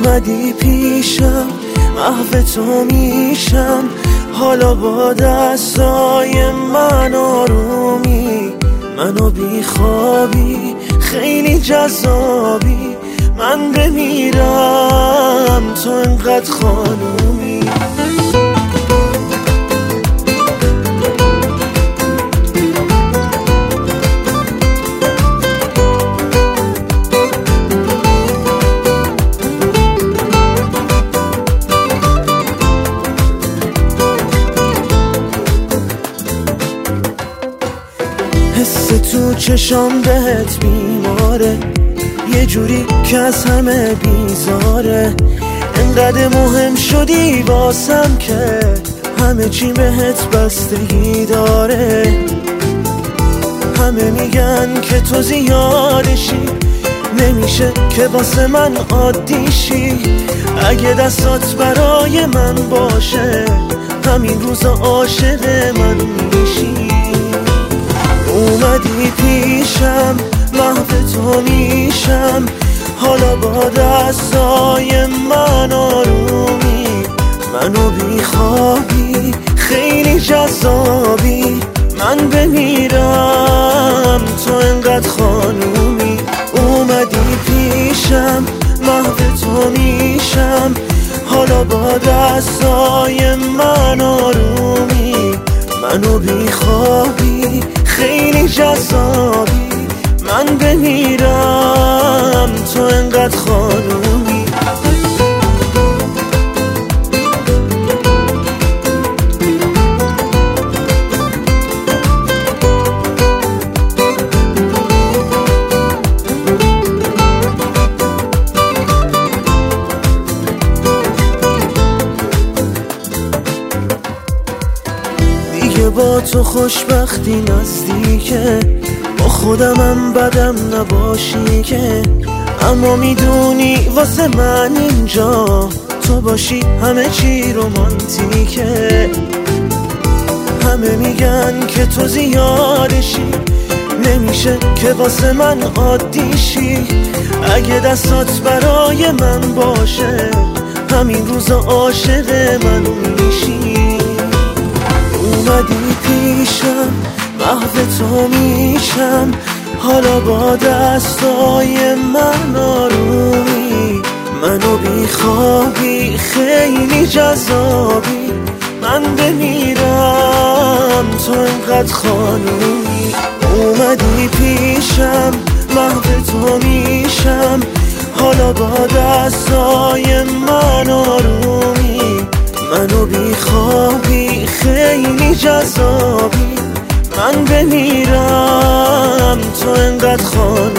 اومدی پیشم، محو تو میشم، حالا با دستای من آرومی، منو بیخوابی خیلی جذابی، من بمیرم تو انقدر خانومی. حس تو چشام بهت بیماره، یه جوری که از همه بیزاره، انقدر مهم شدی واسم که همه چی بهت بستگی داره. همه میگن که تو زیادشی، نمیشه که واسه من عادیشی، اگه دستات برای من باشه همین روزا عاشق من میشی. اومدی پیشم، محو تو میشم، حالا با دستای من آرومی، منو بیخوابی خیلی جذابی، من بمیرم تو انقدر خانومی. اومدی پیشم، محو تو میشم، حالا با دستای من آرومی، منو بیخوابی خیلی جذابی، من بمیرم تو انقدر خانومی. دیگه با تو خوشبختی نزدیکه، با خودمم بدم نباشی که، اما میدونی واسه من اینجا تو باشی همه چی رومانتیکه. همه میگن که تو زیادشی، نمیشه که واسه من عادیشی، اگه دستات برای من باشه همین روزا عاشق من میشی. اومدی پیشم، محو تو میشم، حالا با دستای من آرومی، منو بیخوابی خیلی جذابی، من بمیرم تو انقدر خانومی. اومدی پیشم، محو تو میشم، حالا با دستای من آرومی، منو بیخوابی خیلی جذابی، من بمیرم تو انقدر خانومی.